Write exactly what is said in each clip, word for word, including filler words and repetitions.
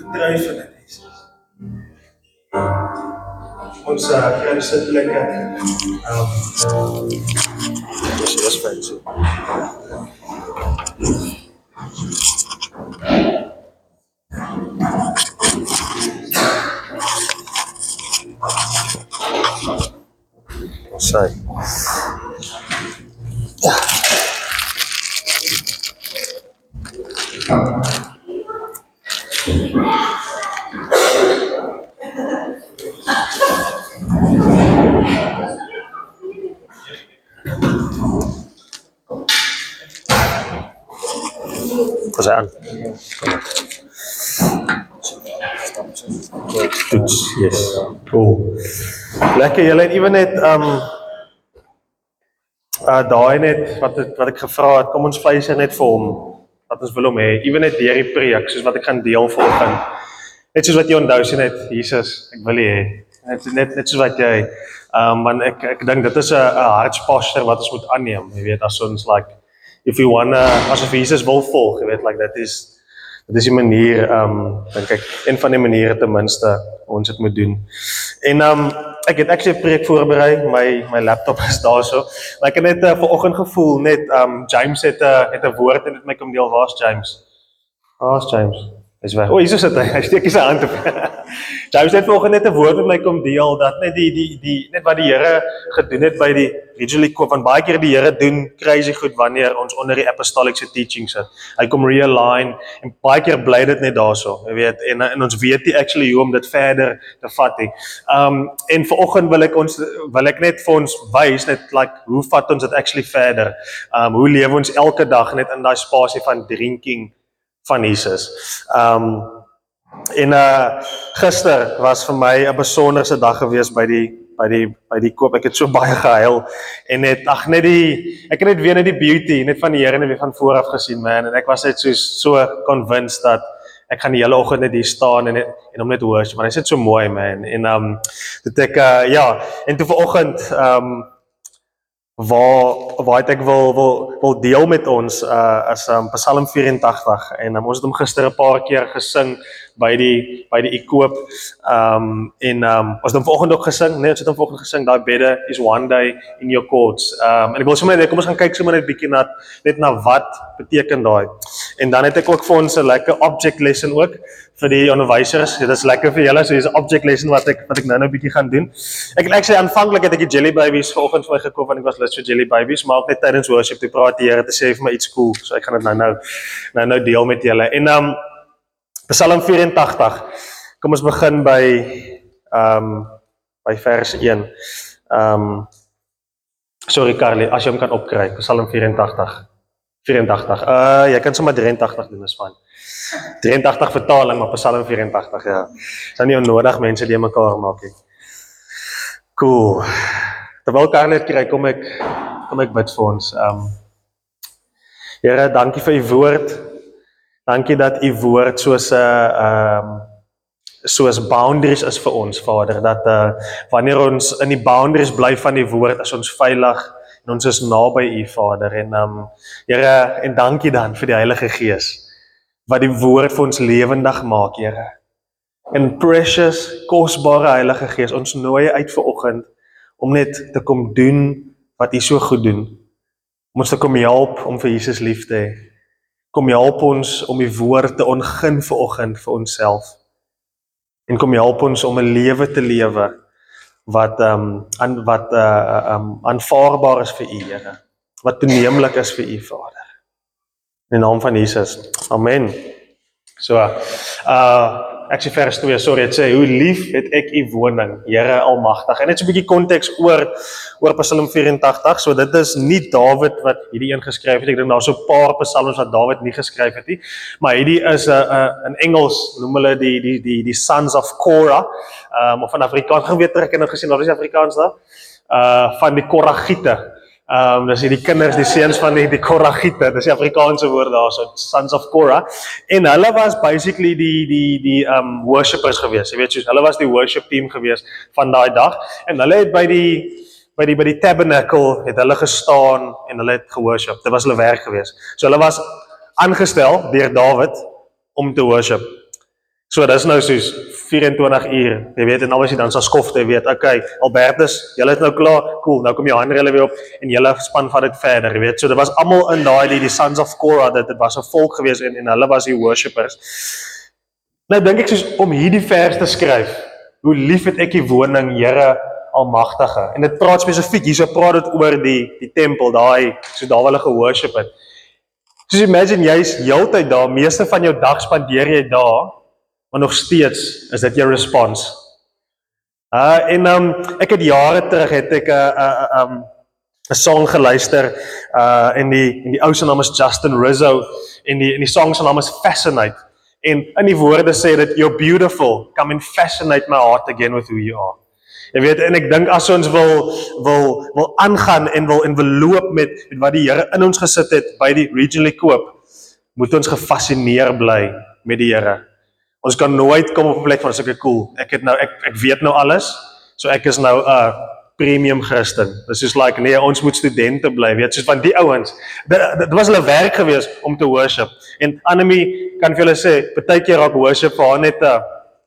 dryf in dit, Jesus. Ons uh, hier sit lekker. Um, dis is fyn so. Sorry. Was hy aan? Toets, yes. Cool. Lekker, julle het even net, um, uh, daai net, wat, het, wat ek gevra het, kom ons vleis net vir hom, wat ons wil hom hee, even net dier die preek, soos wat ek gaan deel volgend. Net soos wat jy onthou sê net, Jesus, ek wil jy hee. Net, net, net soos wat jy, um, want ek, ek dink dit is een hartsposture wat ons moet aanneem, jy weet, as ons, like, if we wanna, as of Jesus wil volg, jy weet, like, dat is, dat is die manier, um, denk ek, een van die maniere ten minste, ons het moet doen. En, um, ek het actually 'n preek voorberei, my, my laptop is daar so, maar ek het net uh, vanoggend gevoel, net, um, James het, uh, het een woord en het my kom deel, waar is James? Waar is James? Hy is weg. O, hier so sit hy, hy steek hier sy hand op. James het vanoggend net 'n woord met my kom deel, dat net die, die, die, net wat die Here gedoen het by die Regionally Coop, want baie keer die Here doen crazy goed wanneer ons onder die apostolikse teaching sit. Hy kom realign, en baie keer bly dit net daar so, jy weet, en, en ons weet nie actually hoe om dit verder te vat nie. Um, en vanoggend wil ek ons, wil ek net vir ons wys, net like, hoe vat ons dit actually verder? Um, hoe lewe ons elke dag net in die spasie van drinking van Jesus. Um, en uh, gister was vir my 'n besonderse dag gewees by die, by die, by die koop, ek het so baie gehuil, en net, ag net die, ek het net weer net die beauty, net van die Here, net weer van vooraf gesien, man, en ek was net so, so convinced dat, ek gaan die hele oggend net hier staan, en, en om net worship, want hy sit so mooi, man, en, um, dit ek, uh, ja, en toe vanoggend, um, waar, waar het ek wil, wil, wil deel met ons, uh, is um, Psalm vyf-en-tagtig, en um, ons het hom gister 'n paar keer gesing, by die, by die ekoop, um, en um, ons het hom vanoggend ook gesing, nee, ons het hom vanoggend gesing, die better is one day in your courts, um, en ek wil sommer net, kom ons gaan kyk sommer net bietjie na, net na wat beteken daai, en dan het ek ook vir ons 'n lekker object lesson ook, vir die onderwysers, dit is lekker vir julle, so hier is 'n object lesson wat ek, wat ek nou nou bietjie gaan doen. Ek wil ek sê, aanvanklik het ek die jelly babies vanoggend vir my gekoop, want ek was lus vir jelly babies, maar ook net tydens worship, toe praat die Here, te sê vir my iets cool, so ek gaan dit nou nou, nou nou deel met julle, en um, Psalm vyf-en-tagtig, kom ons begin by, um, by vers een, um, sorry Carly, as jy hom kan opkry, Psalm vyf-en-tagtig, vyf-en-tagtig, uh, jy kan sommer drie-en-tagtig doen, is van, drie-en-tagtig vertaling, maar Psalm vyf-en-tagtig, ja, is nou nie onnodig mense die mekaar maak, he. Cool, terwyl Carly het kry, kom ek, kom ek bid vir ons, um, Here, dankie vir die woord, dankie dat u woord soos, uh, um, soos boundaries is vir ons, Vader, dat uh, wanneer ons in die boundaries bly van die woord, is ons veilig, en ons is naby u, Vader, en um, Here, en dankie dan vir die Heilige Gees, wat die woord vir ons lewendig maak, Here, en precious, kosbare Heilige Gees, ons nooi uit vanoggend, om net te kom doen, wat u so goed doen, om ons te kom help, om vir Jesus lief te hê, kom help ons om die woord te ongin vanoggend vir onsself. En kom help ons om 'n lewe te lewe wat um, aan wat uh, um, aanvaarbaar is vir u, Here. Wat toeneemlik is vir u, Vader. In die naam van Jesus. Amen. So, uh, ek sê vers twee, sorry, het sê, hoe lief het ek u woning, Here Almagtig. En net so 'n bietjie konteks oor oor Psalm vyf-en-tagtig, so dit is nie Dawid wat hierdie een geskryf het, ek dink daar so 'n paar psalms wat Dawid nie geskryf het nie, maar hierdie is 'n uh, uh, in Engels noem hulle die die die die sons of Korah, um, of in Afrikaans geweet ek het nou gesien, wat is Afrikaans daar? Uh, van die Koragiete. Um, dis die kinders, die seuns van die, die Koragiete, dis die Afrikaanse woord daar, so sons of Korah, en hulle was basically die, die, die um, worshippers gewees, jy weet soos, hulle was die worship team gewees van daai dag, en hulle het by die, by die, by die tabernacle, het hulle gestaan, en hulle het geworship, dit was hulle werk gewees, so hulle was aangestel deur Dawid, om te worship, So, dis nou soos vyf-en-twintig uur, jy weet, en albei dan sa skofte, jy weet, okay, Albertus, julle is nou klaar, cool, nou kom jou hande hulle weer op, en julle span vat dit verder, jy weet, so dit was almal in daai, die, die Sons of Korah, dit, dit was 'n volk gewees, en, en hulle was die worshippers. Nou dink ek soos, om hierdie vers te skryf, hoe lief het ek die woning, Here Almagtige, en dit praat spesifiek, hierso praat dit oor die, die tempel, daai, so daar waar hulle geworship het. Soos imagine, jy is heeltyd daar, meeste van jou dag spandeer jy daar, maar nog steeds is dit jou respons. Uh, en um, ek het jare terug, het ek 'n uh, uh, um, 'n song geluister, uh, en die, en die ou se naam is Justin Rizzo, en die, en die song se naam is Fascinate, en in die woorde sê dit, you're beautiful, come and fascinate my heart again with who you are. Jy weet, en ek dink as ons wil, wil, wil aangaan en wil, en wil loop met, met wat die Here in ons gesit het, by die regionally koop, moet ons gefascineer bly met die Here. Ons kan nooit kom op 'n plek van, so ek cool, ek het nou, ek, ek weet nou alles, so ek is nou 'n uh, premium Christen. Dis soos like, nee, ons moet studente bly, weet, soos van die ouens, dit, dit was hulle werk gewees om te worship, en Annemie kan vir julle sê, partykeer raak worship vir haar net, uh,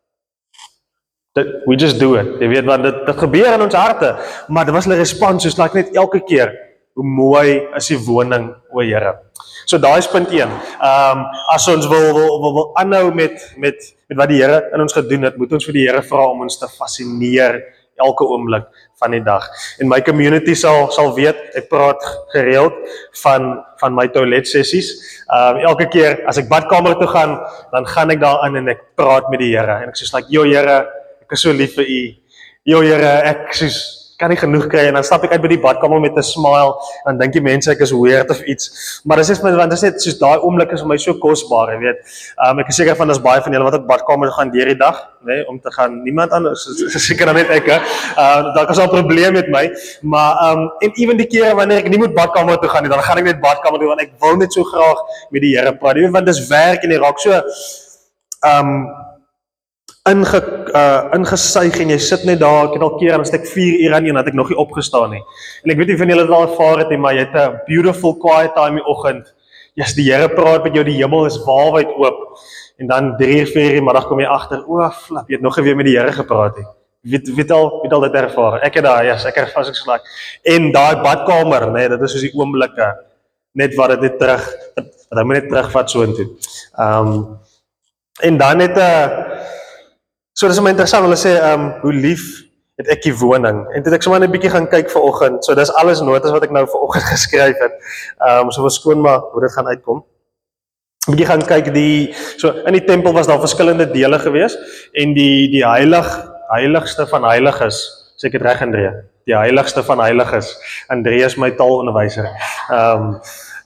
that we just do it, jy weet, want dit, dit gebeur in ons harte, maar dit was hulle respons, soos like net elke keer, hoe mooi is die woning, o Here. So daai is punt een. Um, as ons wil, wil, wil, wil aanhou met, met, met wat die Here in ons gedoen het, moet ons vir die Here vra om ons te fascineer elke oomblik van die dag. En my community sal, sal weet, ek praat gereeld van, van my toilet sessies. Um, elke keer as ek badkamer toe gaan, dan gaan ek daar in en ek praat met die Here. En ek sê, like, yo Here, ek is so lief vir u. Yo Here, ek soos, kan nie genoeg kry, en dan stap ek uit by die badkamer met 'n smile, en dink die mense ek is weird of iets, maar dis net, want dis net, soos daai oomblik is vir my so kosbaar, jy weet, um, ek is seker van, dis baie van julle wat op badkamer gaan deur die dag, nee, om te gaan, niemand anders, seker dan net ek, uh, daar is al 'n probleem met my, maar, um, en even die kere wanneer ek nie moet badkamer toe gaan nie, dan gaan ek net badkamer toe, want ek wil net so graag met die Here praat, jy weet, want dis werk, en jy raak so, um, Inge, uh, ingesuig en jy sit net daar, ek het al keer, en as ek vier uur aan een, had ek nog nie opgestaan nie. En ek weet nie van julle het al ervaar het, maar jy het 'n beautiful quiet time die oggend. Yes, die Here praat met jou, die hemel is waalwyd oop. En dan drie uur, vier uur middag kom jy agter, o, flap, jy het nog weer met die Here gepraat nie. Wie weet al, weet al dit ervaar. Ek het daai, yes, ek het vas ek so like. En daai badkamer, nee, dit is soos die oomblikke, net wat dit net terug, wat hy moet net terugvat soontoe. Um, en dan het 'n uh, So dis maar interessant, hulle sê, um, hoe lief het ek die woning, en toe ek sommer net 'n bietjie gaan kyk vanoggend, so dis alles notas wat ek nou vanoggend geskryf het, um, so verskoon maar hoe dit gaan uitkom, 'n bietjie gaan kyk, die, so in die tempel was daar verskillende dele gewees, en die, die heilig, heiligste van heiliges, sê ek het reg Andrea, die heiligste van heiliges, Andrea is my taalonderwyser, um,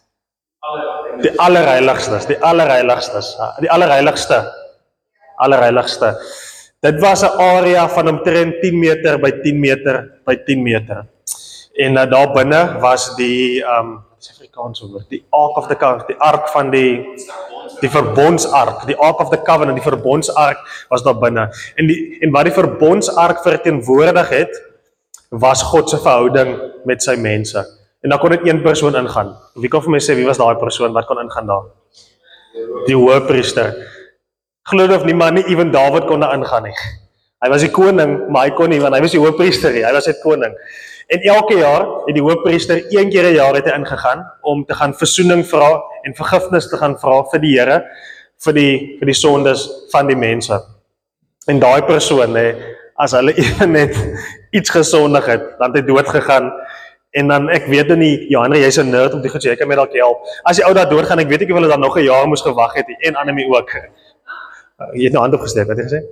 die allerheiligstes, die allerheiligstes, die allerheiligste, allerheiligste, dit was 'n area van omtrent tien meter by tien meter by tien meter. En uh, daar binne was die um dis Afrikaans woord, die Ark of the Covenant, die ark van die die verbondsark, die Ark of the Covenant, die verbondsark was daar binne. En die en wat die verbondsark verteenwoordig het, was God se verhouding met sy mense. En dan kon dit een persoon ingaan. Wie kan vir my sê wie was daai persoon wat kon ingaan daar? Die hoëpriester. Glo of nie, maar nie even Dawid kon daar ingaan nie. Hy was die koning, maar hy kon nie, want hy was die hoëpriester nie, hy was net koning. En elke jaar het die hoëpriester een keer 'n jaar het hy ingegaan om te gaan versoening vra en vergifnis te gaan vra vir die Here, vir die vir die sondes van die mense. En daai persoon, hè, as hulle even net iets gesondig het, dan het hy dood gegaan. En dan, ek weet nie, Johanna, jy's 'n nerd om die goed sê, jy kan my dalk help. As die ou daar doodgaan, ek weet ek of hulle dan nog 'n jaar moes gewag het, en Annemie ook. Uh, jy het nou hand opgesteek, wat het jy gesê?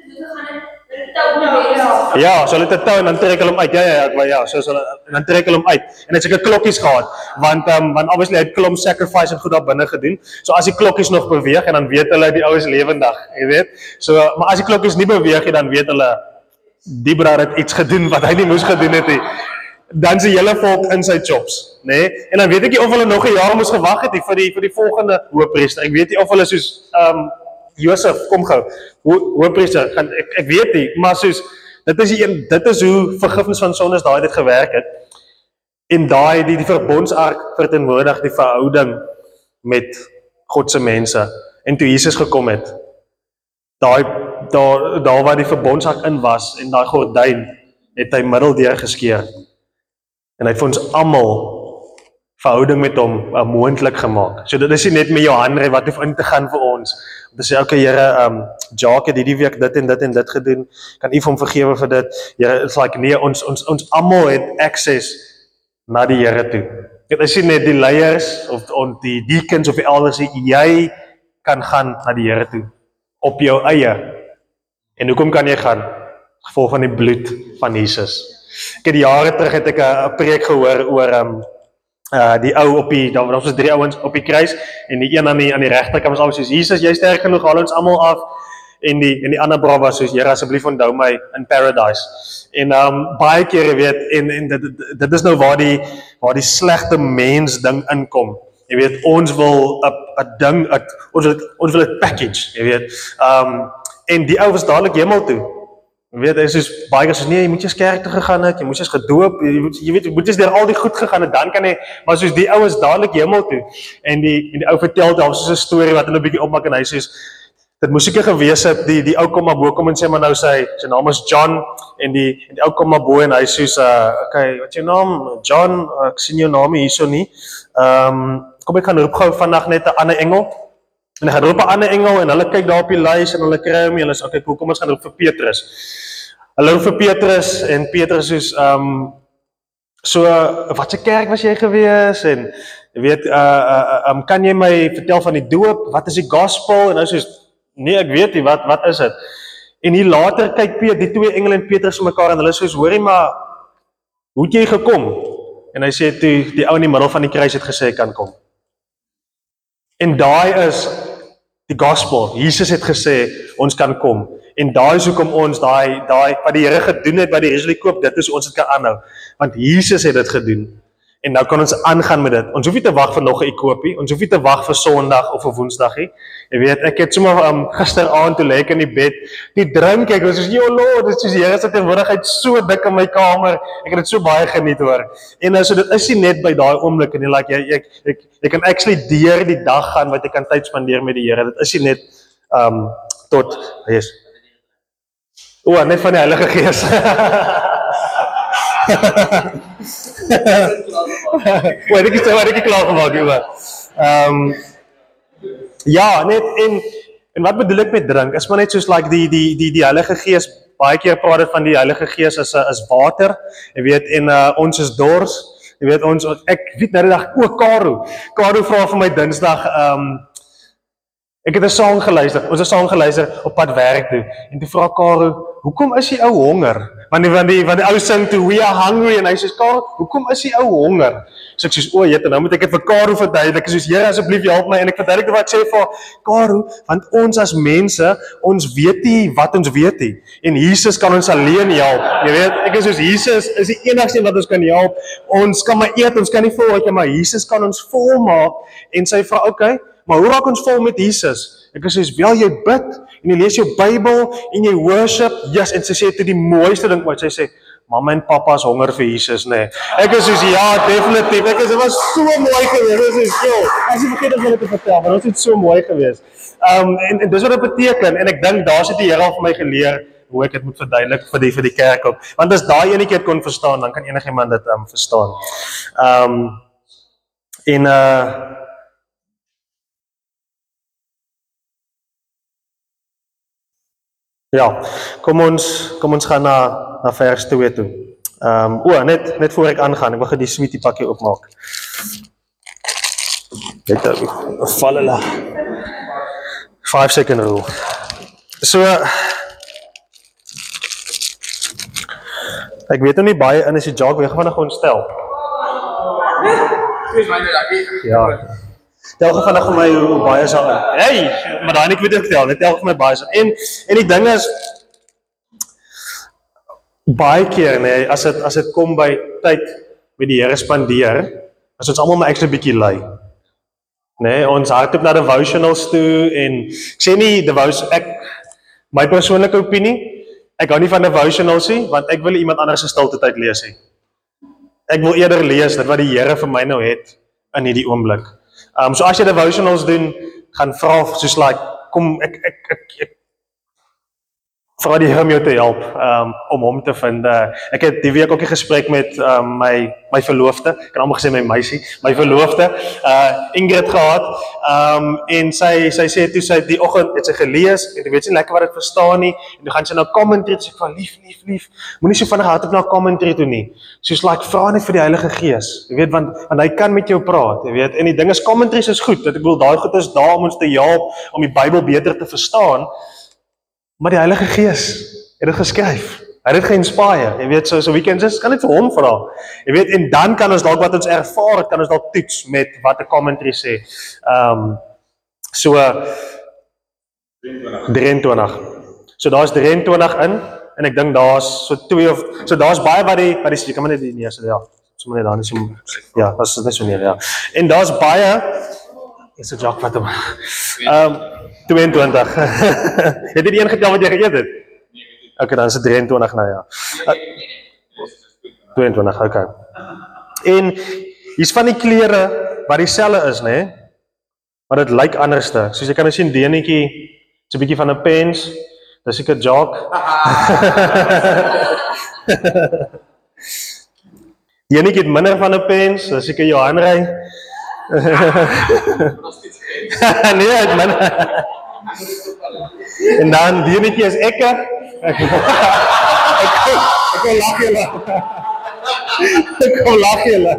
Ja, so hulle het 'n tou en dan trek hulle hom uit. Ja, ja, ja, ja, so hulle dan trek hulle hom uit. En dit seker klokkies gehad, want um, want obviously hy het klomp sacrifice en goed daar binne gedoen. So as die klokkies nog beweeg en dan weet hulle die ou is lewendig, jy weet. So maar as die klokkies nie beweeg nie, dan weet hulle die broer het iets gedoen wat hy nie moes gedoen het nie. Dan is die hele volk in sy chops, nê? Nee? En dan weet ek nie of hulle nog 'n jaar moes gewag het nie vir die vir die volgende hoëpriester. Ek weet nie of hulle soos um Josef, kom gou, hoëpriester, gaan ek ek weet nie, maar soos dit is die een, dit is hoe vergifnis van sondes daai dit gewerk het. En daai die die verbondsark verteenwoordig die verhouding met God se mense. En toe Jesus gekom het, daai daar daar waar die verbondsark in was en daai gordyn het hy middeldeur geskeer. En hy het vir ons almal verhouding met hom uh, moontlik gemaak. So dit is nie net met Johan wat hoef in te gaan vir ons. Om te sê, okay, Here, um, Jacques het hierdie week dit en dit en dit gedoen. Kan u vir hom vergewe vir dit? Here, it's like nee, ons ons ons almal het access na die Here toe. Dit is nie net die leiers of on, die deacons of die elders, jy kan gaan na die Here toe op jou eie. En hoekom kan jy gaan? Gevolg van die bloed van Jesus. Ek het die jare terug het ek 'n preek gehoor oor um, Uh, die ou op die, daar was drie ouens op die kruis, en die een aan die, aan die regterkant was almal soos, Jesus, jy sterk genoeg, haal ons almal af, en die, en die ander bra was soos, Here, asseblief onthou my in paradise. En um, baie kere weet, en, en dit, dit is nou waar die, waar die slegte mens ding inkom. Jy weet, ons wil 'n ding, a, ons wil ons wil 'n package, jy weet. Um, en die ou was dadelik hemel toe. Jy weet, hy is soos, baie keer soos, nee, jy moet jy kerk toe gegaan het, jy moet jy gedoop, jy, moet, jy weet, jy moet jy deur al die goed gegaan het, dan kan jy, maar soos die ou is dadelik hemel toe, en die, en die ou vertel daar soos 'n storie wat hulle 'n bietjie opmaak, en hy soos, dit moes seker gewees het, die, die ou kom maar bo, kom en sê maar nou sy, sy naam is John, en die, en die ou kom maar bo, en hy soos, uh, okay, wat is jou naam? John, uh, ek sien jou naam hierso nie, um, kom ek gaan roep gou vandag net 'n ander engel, en hy gaan roep 'n ander engel, en hulle kyk daar op die lys, en hulle kry hom, en hulle sê, okay, kom ons gaan roep vir Petrus. Hulle roep vir Petrus, en Petrus soos, um, so, wat se kerk was jy gewees, en, jy weet, uh, uh, um, kan jy my vertel van die doop, wat is die gospel, en hy soos, nee, ek weet nie, wat, wat is dit, en hier later kyk Peter, die twee engele en Petrus vir mekaar, en hulle soos, hoorie maar, hoe het jy gekom, en hy sê, toe, die ou in die middel van die kruis het gesê, kan kom, en daai is, die gospel, Jesus het gesê, ons kan kom, en daai is hoekom ons, daai, daai, wat die Here gedoen het, wat die Here koop, dit is ons het kan aanhou, want Jesus het dit gedoen, en nou kan ons aangaan met dit, ons hoef nie te wag vir nog 'n ekoopie, ons hoef nie te wag vir Sondag of vir Woensdag nie, jy weet, ek het sommer um, gisteraand toe lê ek in die bed, die drink ek, was soos, yo Lord, dit is soos, Here se teenwoordigheid so dik in my kamer, ek het dit so baie geniet hoor, en nou so, dit is nie net by daai oomblik, en jy, like, jy, jy, jy, jy kan actually deur die dag gaan, wat jy kan tyd spandeer met die Here, dit is nie net, um, tot, yes, o, net van die Heilige Gees. O, ek is so, ek is klaar gemaak, joh. Um, ja, net, en, en wat bedoel ek met drink? Is maar net soos, like, die, die, die, die Heilige Gees, baie keer praat het van die Heilige Gees as, as water, jy weet, en uh, ons is dors, jy weet, ons, ek weet nou die dag, o, Karo, Karo vraag vir my Dinsdag, um, ek het 'n sang geluister, ons het 'n sang geluister op pad werk toe, en toe vra Karo, hoekom is die ou honger? Want die, want die, want die ou sing toe, we are hungry, en hy sê, Karo, hoekom is die ou honger? So ek sê, o, jette, nou moet ek het vir Karo verduidelik, ek sê, Here, asseblief help my, en ek verduidelik wat ek sê vir Karo, want ons as mense, ons weet nie wat ons weet nie, en Jesus kan ons alleen help, jy weet, ek is soos, Jesus is die enigste wat ons kan help, ons kan maar eet, ons kan nie vol eet, maar Jesus kan ons vol maak, en sy vra, okay, maar hoe raak ons vol met Jesus? Ek sê, wel jy bid, en jy lees jou Bybel, en jy worship, yes, en sy sê, dit die mooiste ding wat sy sê, mamma en papa is honger vir Jesus, nee. Ek is soos, ja, definitief, ek is, dit was so mooi geweest, ek is soos, as jy vergeet dat wil ek te vertel, maar dit het so mooi geweest. Um, en, en dis wat dit beteken, en ek dink, daar sit die Here al vir my geleer, hoe ek dit moet verduidelik vir die, vir die kerk ook, want as daai ene keer kon verstaan, dan kan enigiemand dit um, verstaan. Um, en, uh, ja, kom ons, kom ons gaan na, na vers twee toe. Um, o, net, net voor ek aangaan, ek wil die sweetie pakkie opmaak. Net nou, val hulle. Five second rule. So, ek weet nou nie baie in, as die Jacques, wie gaan nou gewoon stel? Ja. Tel gou vandag vir my hoe, hoe baie sal in. Hey, maar daai ek weet ek tel, net tel vir my baie sal. En, en die ding is, baie keer, nee, as het, as het kom by tyd met die Here spandeer, is ons allemaal maar extra bietjie lui. Nee, ons hardloop na devotionals toe, en ek sê nie, devotion, ek, my persoonlike opinie, ek hou nie van devotionals nie, want ek wil iemand anders se stilte tyd lees nie. Ek wil eerder lees, dit wat die Here vir my nou het, in hierdie oomblik. Um, so as jy devotionals doen, gaan vra, soos like, kom, ek, ek, ek, ek vra die Here om jou te help, um, om hom te vind. Uh, ek het die week ook 'n gesprek met um, my, my verloofde, ek kan amper gesê my meisie, my verloofde, uh, Ingrid gehad, um, en sy, sy sê toe, sy die oggend het sy gelees, en ek weet sy lekker wat ek verstaan nie, en toe gaan sy na commentary, toe sê ek van, lief, lief, lief, moenie so vinnig hardop na commentary toe nie, soos like, vra net vir die Heilige Gees, jy weet, want, want hy kan met jou praat, jy weet, en die ding is, commentaries is goed, dat ek wil, daai goed is daar om ons te help, om die Bybel beter te verstaan, maar die Heilige Gees het dit geskryf. Hy het dit ge-inspire. Jy weet, so so we can just kan dit vir hom vra. Jy weet, en dan kan ons dalk wat ons ervaar, kan ons dalk toets met wat 'n commentary sê. Ehm um, so drieëntwintig. So daar's drieëntwintig in en ek dink daar's so twee of so daar's baie wat die wat die jy kan maar net die nee, so ja. So maar net dan is hom ja, was dit so nee ja. En daar's baie is 'n joke wat hom. Ehm tweeëntwintig. Het jy die een getel wat jy geëet het? Okay, dan is dit drieëntwintig nou ja. Uh, tweeëntwintig, okay. En hier's van die klere wat dieselfde is, né? Nee? Maar dit lyk anderste. Soos jy kan nou sien, Denetjie, so 'n bietjie van 'n pens. Dis ek 'n joke. Denetjie het minder van 'n pens, dis ek 'n Johanrey. Nee, het minder. En dan Denetjie is ekke. Ek ek lag julle. Ek lag julle.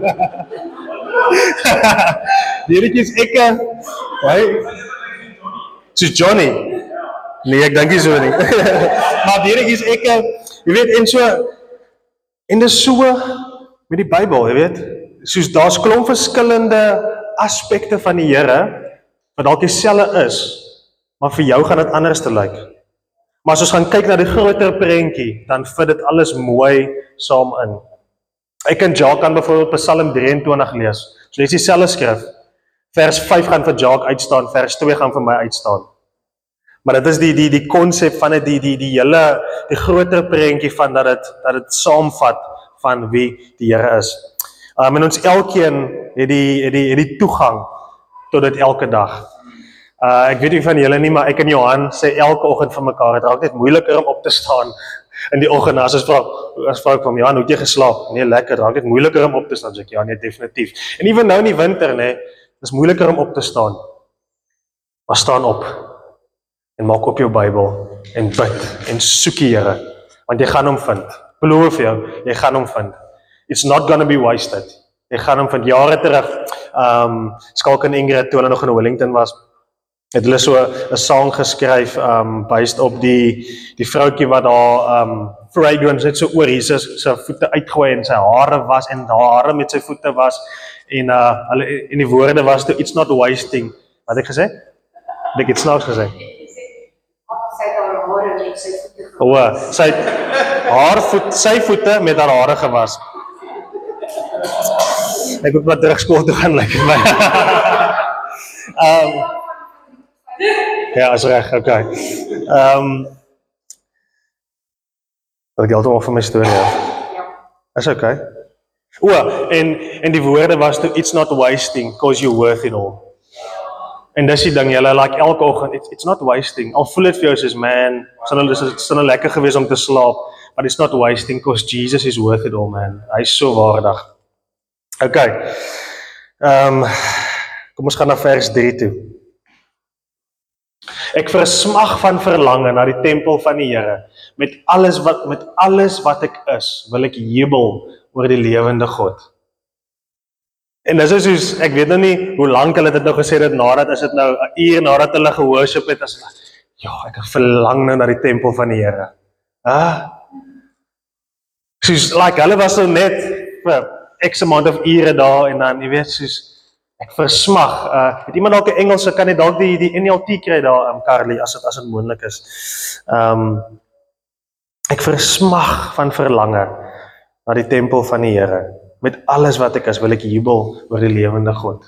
Denetjie is ekke. Hey. Soos Johnny. Nee, ek dink nie so nie. Maar Denetjie is ekke. Jy weet, en so en dis so met die Bybel, jy weet. Soos daar's klomp verskillende aspekte van die Here wat dalk dieselfde is, maar vir jou gaan dit anders te lyk. Maar as ons gaan kyk na die groter prentjie, dan fit dit alles mooi saam in. Ek en Jacques kan byvoorbeeld Psalm drieëntwintig lees. So lees dieselfde skrif. Vers vyf gaan vir Jacques uitstaan, vers twee gaan vir my uitstaan. Maar dit is die die die konsep van dit die die die hele die groter prentjie van dat dit dat dit saamvat van wie die Here is. Um, en ons elkeen het die het die het die toegang tot dit elke dag. Uh, ek weet nie van julle nie, maar ek en Johan sê elke oggend vir mekaar, het raak net moeiliker om op te staan in die oggend, as ons vra, as vra ek van Johan, hoe het jy geslaap? Nee, lekker, raak net moeiliker om op te staan, sê ek, ja, nee, definitief. En even nou in die winter, nee, is moeiliker om op te staan. Maar staan op, en maak op jou Bybel, en bid, en soek die Here, want jy gaan hom vind, beloof jou, jy gaan hom vind. It's not gonna be wasted. Jy gaan hom vind, jare terug, um, Skalk en Ingrid, toe hulle nog in Wellington was, het hulle so 'n sang geskryf, um, based op die, die vroukie wat daar, um, fragrance net so oor Jesus sy voete uitgooi, en sy hare was, en haar hare met sy voete was, en, uh, hulle, en die woorde was toe, it's not wasting, wat het ek gesê? Het ek iets snaaks gesê? Sy het haar hare met sy voete gewas. O, sy het haar voet, sy voete met haar hare gewas. Ek moet maar terug skool toe gaan, like my. um, ja, is reg, okay. Um, dat ek heeltemal van my storie af. Is okay. O, en, en die woorde was toe, it's not wasting, cause you're worth it all. En dis die ding, julle, like elke oggend, it's, it's not wasting. Al voel het vir jou soos, man, dit is nou lekker gewees om te slaap, but it's not wasting, cause Jesus is worth it all, man. Hy is so waardig. Okay, um, kom ons gaan na vers drie toe. Ek versmag van verlange na die tempel van die Here. Met alles wat, met alles wat ek is, wil ek jubel oor die lewende God. En dis is soos, ek weet nou nie hoe lank hulle dit nou gesê het, nadat is dit nou 'n uur nadat hulle gehoorship het, as ja, ek verlang nou na die tempel van die Here. Ah, soos, like, hulle was so net vir x amount of ure daar, en dan, jy weet, soos, ek versmag, uh, het iemand dalk 'n Engelse, kan jy dalk die, die N L T kry daar, um, Carly, as het, as het moontlik is. Um, ek versmag van verlange na die tempel van die Here. Met alles wat ek is, wil ek jubel oor die lewende God.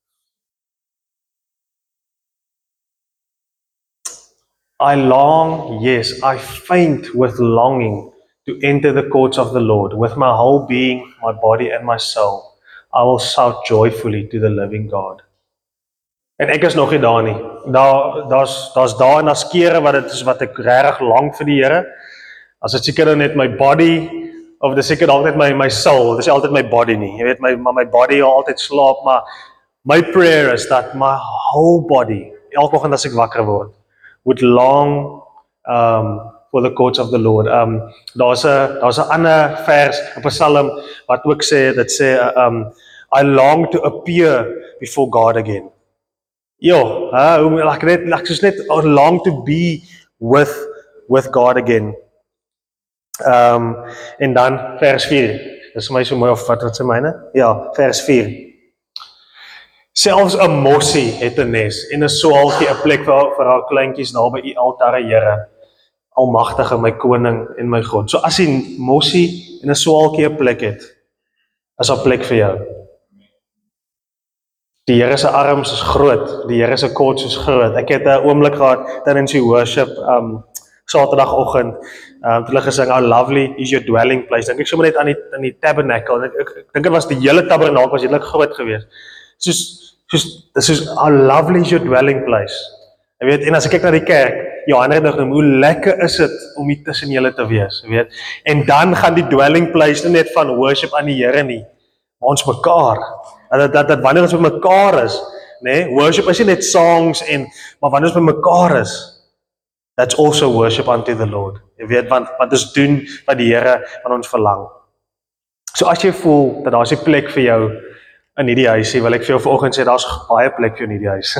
I long, yes, I faint with longing to enter the courts of the Lord. With my whole being, my body and my soul, I will shout joyfully to the living God. En ek is nog nie daar nie. Daar daar's daar's daar en daar's kere wat dit is wat ek regtig lank vir die Here. As dit seker net my body of dit seker dalk net my my soul, dit is altyd my body nie. Jy weet my maar my body al altyd slaap, maar my prayer is that my whole body, elke oggend as ek wakker word, would long um for the courts of the Lord. Um daar's 'n daar's 'n ander vers op 'n Psalm wat ook sê dit sê uh, um I long to appear before God again. Jo, uh, like net like soos net I long to be with with God again. Um en dan vers vier. Dis vir my so mooi of wat wat sê myne? Ja, vers vier. Selfs 'n mossie het 'n nes en 'n swaaltjie 'n plek vir vir haar kleintjies daar by u altare, Here. Almagtige, my koning en my God. So as die mossie en 'n swaaltjie 'n plek het, is daar plek vir jou. Die Here se arms is groot, die Here se kots is groot. Ek het 'n oomblik gehad tydens die worship um Saterdagoggend, um toe hulle gesing, "How lovely is your dwelling place." Dink ek sommer net aan die aan die tabernacle. Ek, ek, ek dink dit was die hele tabernakel was heeltemal groot geweest. Soos soos dis soos "How lovely is your dwelling place." Jy weet, en as ek kyk na die kerk, Johannes het nou genoem, hoe lekker is dit om hier tussen julle te wees, jy weet. En dan gaan die dwelling place nie net van worship aan die Here nie, maar ons mekaar. Dat dat dat wanneer ons met mekaar is, nê, nee, worship is nie net songs en maar wanneer ons met mekaar is, that's also worship unto the Lord. Jy weet, want wat ons doen wat die Here van ons verlang. So as jy voel dat daar's 'n plek vir jou in hierdie huisie, wil ek vir jou vanoggend sê daar's baie plek vir jou in hierdie huis.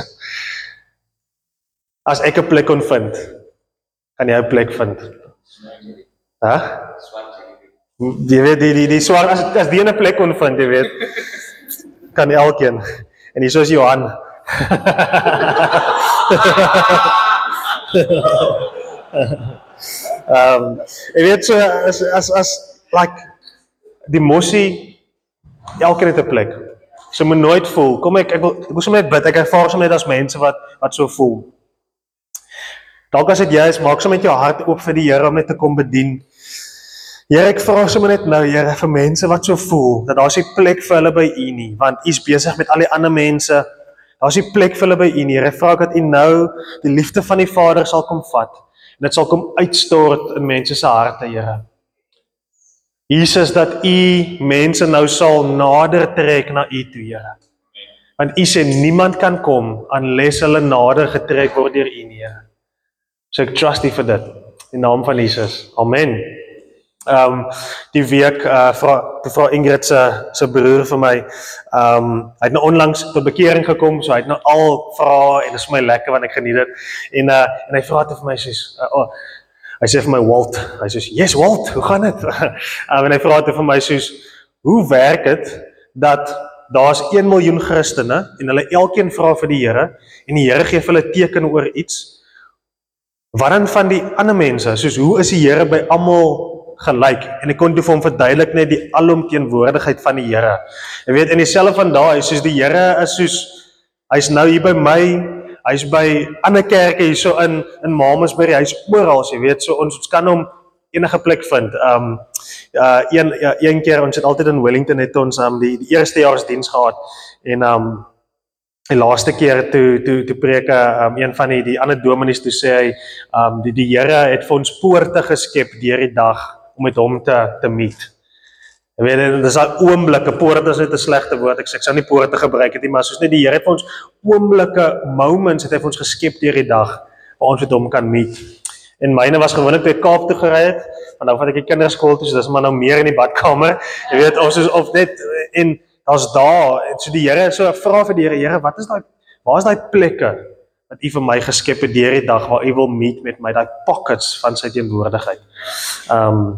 As ek 'n plek kon vind, kan jy 'n plek vind. Hæ? Jy weet die die die swaar as as die 'n plek kon vind, jy weet, kan elkeen. En hier is Johan. um, jy weet so as as as like die mossie, elkeen het 'n plek. So moet nooit voel. Kom ek ek wil ek wil sommer net bid. Ek ervaar sommer net as mense wat wat so voel. Dalk as dit jy is, maak sommer met jou hart oop vir die Here om net te kom bedien. Here, ek vra sommer net nou, Here, vir mense wat so voel dat daar's nie plek vir hulle by U nie, want U's besig met al die ander mense. Daar's nie plek vir hulle by U nie. Here, vra dat U nou die liefde van die Vader sal kom vat en dit sal kom uitstort in mense se harte, Here. Jesus, dat U mense nou sal nader trek na U toe, Here. Want U sê niemand kan kom unless hulle nader getrek word deur U nie, Here. So ek trust U vir dit in die naam van Jesus. Amen. Um die week uh vra vra Ingrid se se broer vir my. Um hy het nou onlangs tot bekering gekom, so hy het nou al vra en dit is vir my lekker want ek geniet dit. En uh en hy vra toe vir my sies, uh, oh, hy sê vir my Walt, hy sê, "Yes Walt, hoe gaan dit?" um, en hy vra toe vir my soos, "Hoe werk dit dat daar's een miljoen Christene en hulle elkeen vra vir die Here en die Here gee vir hulle teken oor iets? Wat dan van die ander mense? Soos hoe is die Here by almal gelyk?" En ek kon toe vir hom verduidelik net die alomteenwoordigheid van die Here. Jy weet, in dieselfde van daai, soos die Here is soos, hy's nou hier by my, hy's by ander kerke hier so in in Mamasbury, hy's oral, jy weet, so ons, ons kan hom enige plek vind. Um uh een ja, een keer ons het altyd in Wellington het ons um die, die eerste jaarsdiens gehad en um die laaste keer toe toe toe preek um een van die die ander dominees toe sê hy um die die Here het vir ons poorte geskep deur die dag om met hom te te meet. Jy weet, dis daai oomblikke, poorte is net 'n slegte woord. Ek sê ek sou nie poorte gebruik het nie, maar soos net die Here het vir ons oomblikke, moments het hy vir ons geskep deur die dag waar ons met hom kan meet. En myne was gewoonlik toe Kaap toe gery het, want nou vat ek die kinderskool toe, so dis maar nou meer in die badkamer. Jy weet, ons is of net en daar's daar, en so die Here, so vra vir die Here, Here, wat is daai waar is daai plekke wat U vir my geskep het deur die dag waar U wil meet met my, daai pockets van sy teenwoordigheid. Um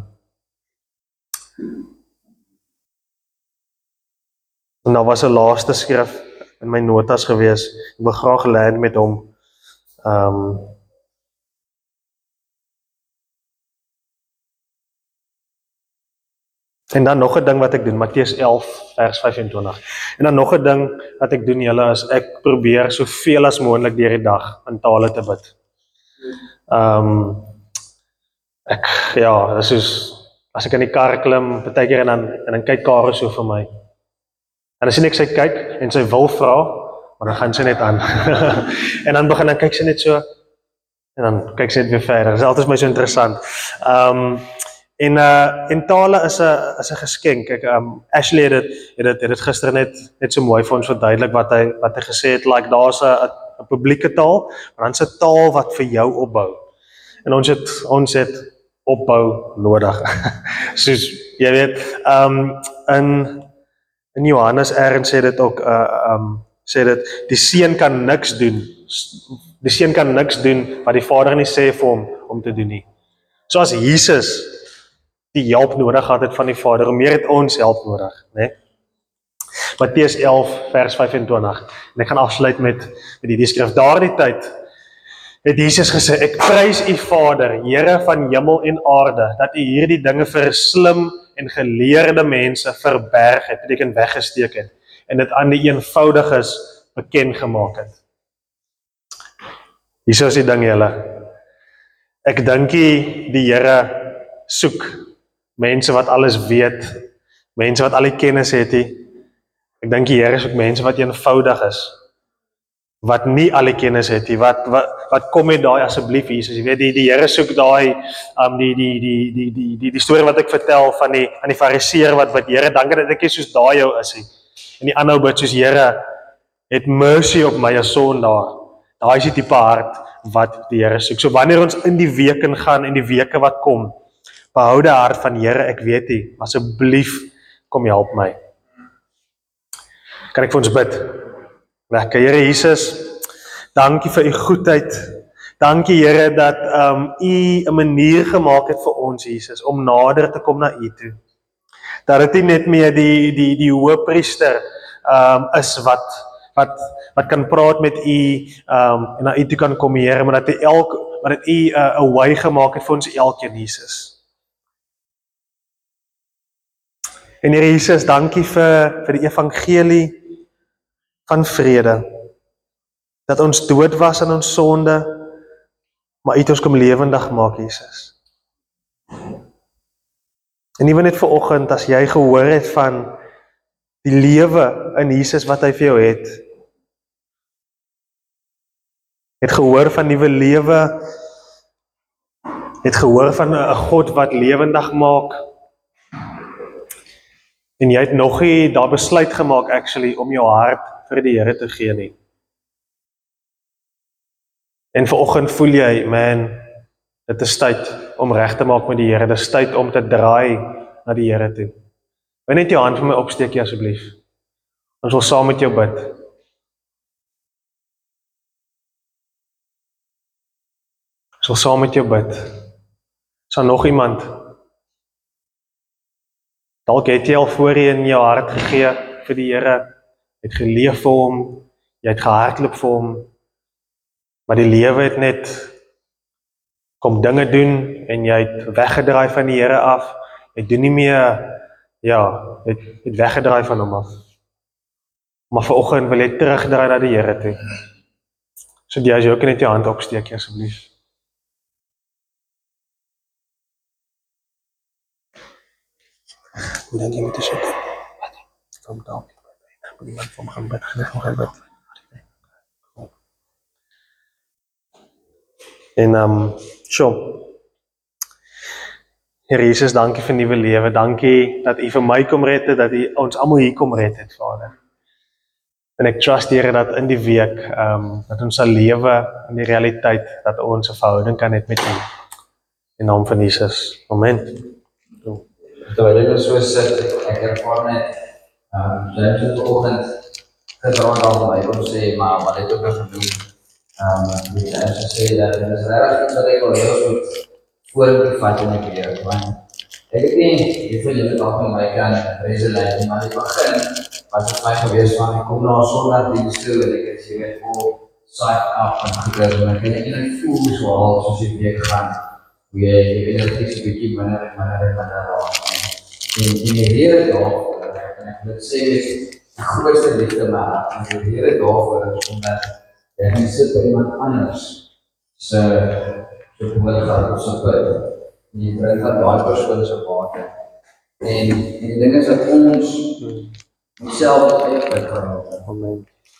En daar was 'n laaste skrif in my notas gewees. Ek wil graag land met hom. Um En dan nog 'n ding wat ek doen, Matteus elf vers vyf en twintig. En dan nog 'n ding wat ek doen julle is ek probeer soveel as moontlik deur die dag in tale te bid. Um ek ja, dis soos as ek in die kar klim, baie keer en dan en dan kyk Karel so vir my. En as ek sy kyk en sy wil vra, maar dan gaan sy net aan. En dan begin dan kyk sy net so, en dan kyk sy net weer verder. Dit is altyd my so interessant. Um, en, uh, en tale is 'n is 'n geskenk. Ek, um, Ashley het dit, het dit, het dit gister net, net so mooi vir ons verduidelik wat hy, wat hy gesê het, like, daar's 'n 'n publieke taal, maar dan's 'n taal wat vir jou opbou. En ons het, ons het opbou nodig. Soos, jy weet, um, in, in Johannes ergens sê dit ook, uh, um, sê dit, die seun kan niks doen, die seun kan niks doen, wat die vader nie sê vir hom, om te doen nie. So as Jesus die hulp nodig gehad het van die vader, hoe meer het ons hulp nodig, né? Matteus elf vers vyf-en-twintig, en ek gaan afsluit met, met die, die skrif, daardie tyd, het Jesus gesê, ek prys u Vader, Here van hemel en aarde, dat u hierdie dinge vir slim en geleerde mense verberg het, beteken weggesteek het, en dit aan die eenvoudiges bekend gemaak het. Hier is die ding julle, ek dink die, die Here soek mense wat alles weet, mense wat al die kennis het, ek dink die Here soek mense wat eenvoudig is, wat nie al die kennis het, wat, wat, wat kom met daai asseblief Jesus, jy weet, die, die Here soek daai, um, die, die, die, die, die, die, die storie wat ek vertel van die, aan die fariseer wat bid, Here, dankie dat ek nie soos daai jou is, en die ander bid soos, Here, het mercy op my as sondaar, daai is die tipe hart wat die Here soek, so wanneer ons in die week gaan, en die weke wat kom, behou die hart van, Here, ek weet nie, asseblief, kom help my. Kan ek vir ons bid? Lekker, Here Jesus, dankie vir u goedheid, dankie Here dat um, u 'n manier gemaak het vir ons Jesus, om nader te kom na u toe. Dat dit nie net meer die, die, die hoëpriester um, is wat, wat, wat kan praat met u, um, en na u toe kan kom Here, maar dat u elk, maar dat u 'n uh, way gemaak het vir ons elkeen Jesus. En Here Jesus, dankie vir, vir die evangelie van vrede, dat ons dood was in ons sonde, maar uit ons kom lewendig maak, Jesus. En ewen net vanoggend, as jy gehoor het van die lewe in Jesus wat hy vir jou het, het gehoor van nuwe lewe, het gehoor van 'n God wat lewendig maak, en jy het nog nie daar besluit gemaak, actually, om jou hart vir die Here te gee nie. En vanoggend voel jy, man, dit is tyd om reg te maak met die Here, dit is tyd om te draai na die Here toe. Wil net jou hand vir my opsteek, asseblief. Ons wil saam met jou bid. Ons wil saam met jou bid. Is daar nog iemand? Dalk het jy al voorheen jou hart gegee vir die Here, het geleef vir hom, jy het gehardloop vir hom, maar die lewe het net kom dinge doen, en jy het weggedraai van die Here af, jy doen nie meer, ja, het, het weggedraai van hom af. Maar vanoggend wil jy terugdraai na die Here toe. So die as jy ook net jou hand opsteek, asseblief. Hoe dink jy moet dit so doen? Kom dan. Moet iemand van gaan bid, gaan gaan bid. En um, so, Here Jesus, dankie vir nuwe lewe, dankie dat u vir my kom red het, dat u ons almal hier kom red het, Vader. En ek trust Here dat in die week, um, dat ons sal lewe in die realiteit, dat ons 'n verhouding kan hê met u. In naam van Jesus. Amen. Terwyl ek so sit, ek ervaar net, um, James het vanoggend gisterand al vir my kom sê, maar wat het ook nog gedoen, um, die James gesê dat, en is regtig iets wat ek al heel goed vorentoe vat in die weer, want ek het nie, hoeveel jy het al van my kan resonate, maar die begin, was het my gewees van, ek kom na een sondagdienst toe, en ek het jy weet vol psyched up en gekryd, en ek het en ek voel so al, soos die week gaan, hoe jy die energie so bykie minder en minder en minder raak, en en die Here daarvoor, en ek wil sê, die grootste liefde maar, en die Here daarvoor is, omdat jy gaan sit by iemand anders, so, so gehoor gaat op sy bid, en jy bring van die persoon sy water, en, en die ding is dat ons, myself eie bid gaan help. Amen.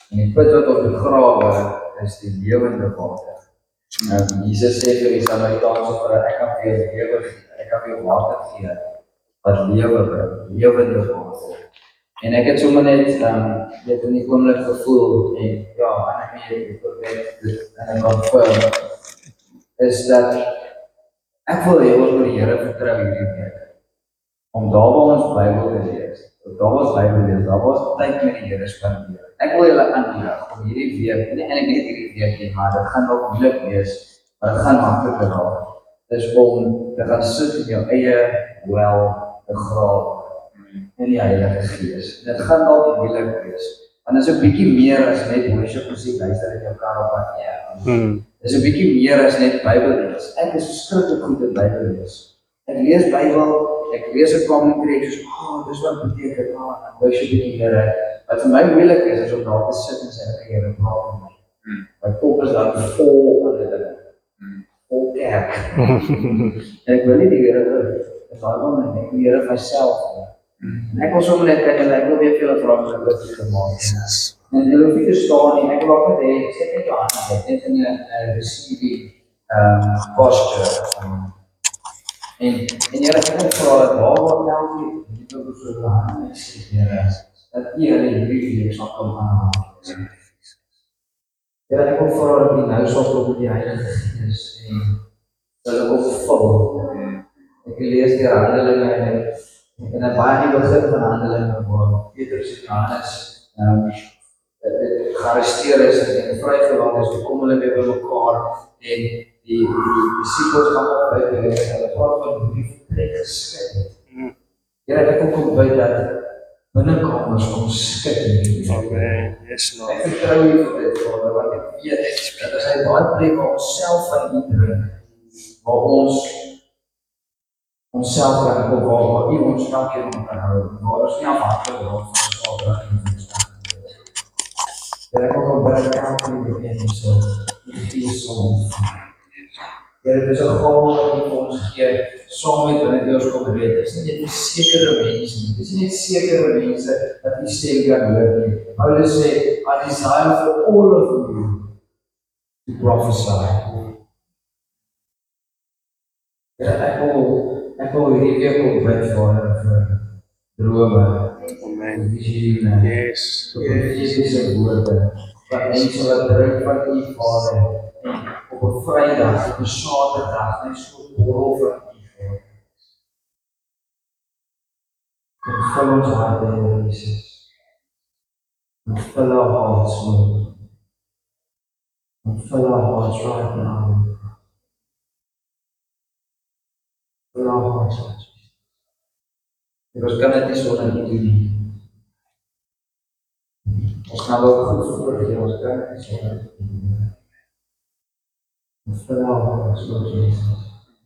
En die put wat op die grawe is die lewende water. Um, Jesus sê vir die Samaritaanse vrou, ek kan vir jou lewe gee, ek kan vir jou water gee, wat lewe bring, lewende water. En ek het sommer net, um, dit in die oomblik gevoel, en ja, en ek weet, ek weet, en ek confirm, is dat ek wil hê ons moet die Here vertrou hierdie week. Om daar waar ons Bybel te lees, daar waar ons Bybel lees, daar waar ons tyd met die Here spandeer. Ek wil julle aanmoedig om hierdie week, nie eintlik net hierdie week nie, maar dit gaan dalk moeilik wees, maar dit gaan makliker raak. Dis om te gaan sit in jou eie wel, te grawe in die Heilige Gees. Dit gaan dalk moeilik wees. Want dit is 'n bietjie meer as net worship musiek luister in jou kar op pad nie. Hmm. Dit is 'n bietjie meer as net Bybel lees. Ek is verskriklik goed in Bybel lees. Ek lees Bybel, ek lees 'n commentary, ek soos, oh, dis wat beteken, ah, dan worship die Here. Wat vir my moeilik is, is om daar te sit en sê, ek Here, praat met my. My kop is dan vol aan die dinge. Vol kerk. En ek wil nie die Here hoor. Dis daarom net, ek wil die Here vir myself hoor. En ek wil sommer net kyk en ek wil weer vir julle vra om dit te gemaak. En julle hoef nie te staan nie, ek wil ook net hê, sit net jou hande, net in 'n receiving um, posture. Um, En, en Here, ek wil vra dat waar waar elke liewe persoon aan is, Here, dat U hulle hierdie week sal kom aanhaal. Here, ek wil vra dat U nou sal kom met die Heilige Gees en dat hulle opvul. Ek lees deur Handelinge en en dan baie die begin van Handelinge waar Petrus en Johannes um, gearresteer is en vrygelaat is, toe kom hulle weer by mekaar en die, die disciples gaan op by die Here, hulle praat van die vertrek geskik het. Here, ek wil kom by dat binnenkamers ons skik in die Amen. Yes, Lord. Ek vertrou U vir dit, Vader, want ek weet dat as hy daai plek waar ons self van U drink, waar ons ons self kan op waar, waar U ons elkeen om kan hou, waar ons nie afhanklik word van ons afdrag en van ons afdrag. Here, ek wil kom by dat elkeen bekend is so, die gees sal ontvang. Here, dit is 'n gawe wat U vir ons gee, saam met wanneer U ons kom red. Dit is nie net vir sekere mense nie. Dit is nie net sekere mense dat U stem kan hoor nie. Paulus sê, I desire for all of you to prophesy. Here, ek wil, ek wil hierdie week op bid, Vader, vir drome, Amen. visioene, Yes. vir profetiese woorde, wat mense wat drink van U, Vader, op 'n Vrydag, op 'n Saterdag, net so borrel van U, Vader. En vul ons harte, Here Jesus. En fill our hearts, Lord. And fill our hearts right now. Fill our hearts, Lord Jesus. Ons kan dit nie sonder U doen nie. Ons kan wel goed voorgee, ons kan dit nie sonder U doen nie. And fill our hearts, Lord Jesus.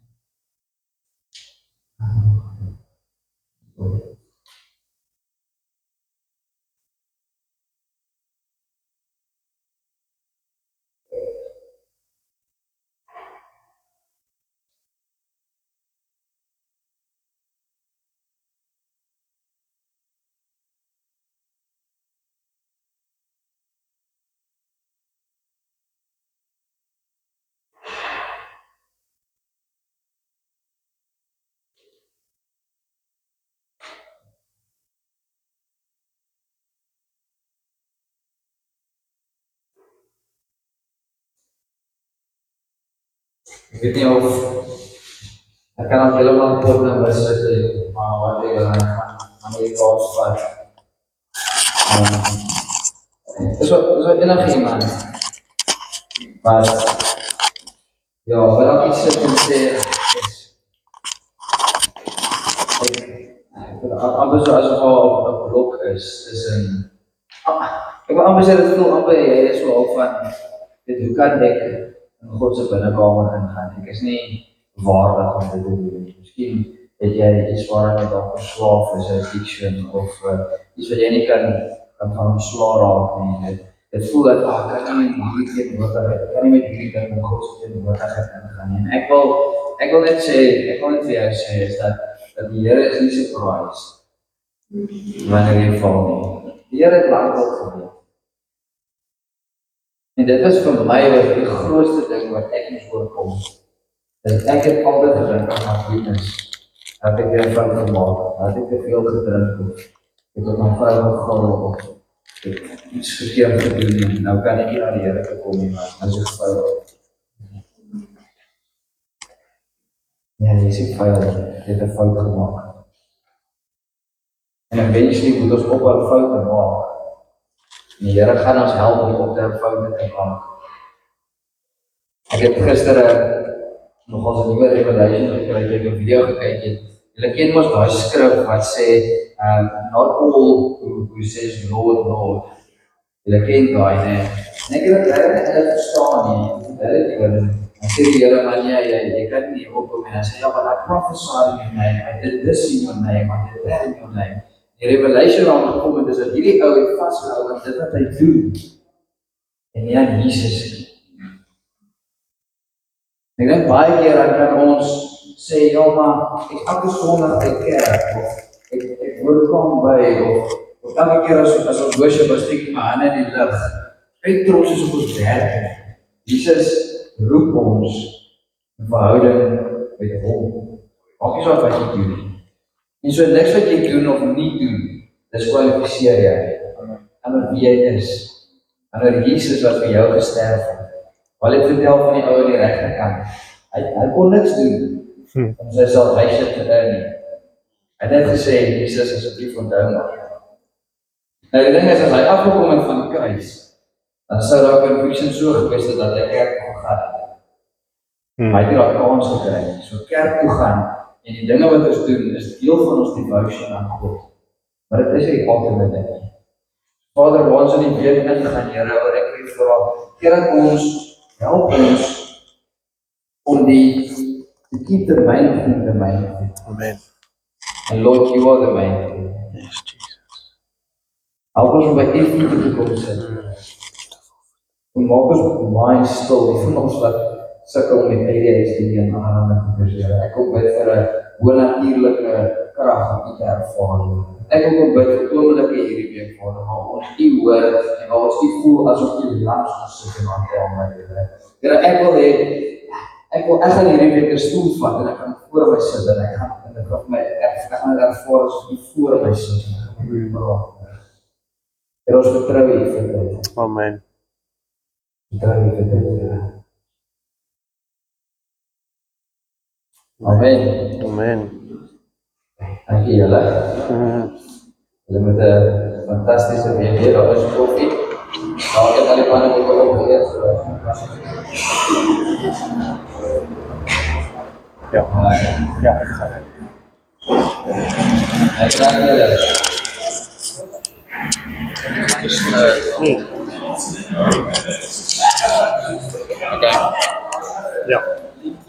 Ek weet nie of ek kan ook helemaal kort na bus sit, maar wat ek wil gaan Amerikaans vat. Um, is wat, is wat enige iemand. Maar ja, wat ek iets sit en sê is ek amper so asof al 'n blok is, is in ek wil amper sê dit voel amper jy is so al van dit hoe kan ek in God se binnekamer ingaan. Ek is nie waardig om dit te doen. Miskien het jy iets waar jy dalk verslaaf is, 'n addiction of uh, iets wat jy nie kan kan van ontslaa raak nie. Dit, dit voel dat ah, ek kan nie met hierdie teenwoordigheid, ek kan nie met hierdie ding in God se teenwoordigheid ingaan nie. En ek wil ek wil net sê, ek wil net vir jou sê is dat dat die Here is nie surprised wanneer jy val nie. Die Here het lank al geweet. En dit is vir my wat die grootste ding wat ek moes oorkom. Dat ek het altyd gedink aan my weakness. Dat ek weer fout gemaak, dat ek te veel gedrink of ek het my vrou gegaan of ek iets verkeerd gedoen en nou kan ek nie na die Here toe kom nie, maar as ek fout. Ja, jy sê fout, jy het 'n fout gemaak. En eventually moet ons ophou foute maak. En die Here gaan ons help om op te foute te maak. Ek het gister nogals 'n nuwe revelation gekry, ek het 'n video gekyk het. Julle ken mos daai skrif wat sê, um, not all who, who says Lord, Lord. Julle ken daai, né? En ek het dit regtig nie verstaan nie. Dit het oor en sê die Here, man, ja, ja, jy kan nie opkom en hy sê, ja, but I prophesy in your name, I did this in your name, I did that in your name. Die revelation wat gekom het, is dat hierdie ou het vasgehou aan dit wat hy doen. En nie aan Jesus. Ek dink baie keer dan kan ons sê, ja, maar ek elke sondag uit kerk, of ek, ek word kom by, of, of elke keer as, as ons worship, as ek my hande in die lig, ek trots is op ons werk. Jesus roep ons in verhouding met hom. Maak nie saak wat jy doen. En so niks wat jy doen of nie doen, diskwalifiseer jy. En wie jy is. En Jesus wat vir jou gesterf het. Wat het vertel van die ou aan die regterkant. Hy, hy kon niks doen hm. om sy salvation te earn nie. Hy het net gesê, Jesus asseblief onthou maar. Nou die ding is, as hy afgekom het van die kruis, dan sou daar conviction so gewees het dat hy kerk kon gaan. Hmm. Hy het nie daar kans gekry. So kerk toe gaan en die dinge wat ons doen is deel van ons devotion aan God. Maar dit is nie die ultimate ding nie. Vader, waar ons in die week ingaan, Here, oor ek wil vra, Here, dat ons help ons om die to keep the main thing the main thing. Amen. And Lord, you are the main thing. Yes, Jesus. Help ons om by U voete te kom sit. En maak ons mind stil, die van ons wat sukkel met A D H D en ander goeders. Ek kom bid vir 'n bonatuurlike krag om U te ervaar. Ek kom bid vir oomblikke hierdie week Vader, waar ons U hoor en waar ons U voel asof U langs ons sit en aan my Here. Here, ek wil hê ek wil ek gaan hierdie week 'n stoel vat en ek gaan voor my sit en ek gaan en ek gaan my ek gaan ervaar as U voor my sit en ek gaan U praat. Here, ons vertrou U vir dit. Amen. Vertrou U vir dit, Here. Amen. Amen. Dankie julle. Mm. Julle met 'n fantastiese week hier, daar is koffie. Daar het al die manne ook al opgeëet. Ja. Ja, ek gaan. Ek dank julle. Mm. Okay. Ja.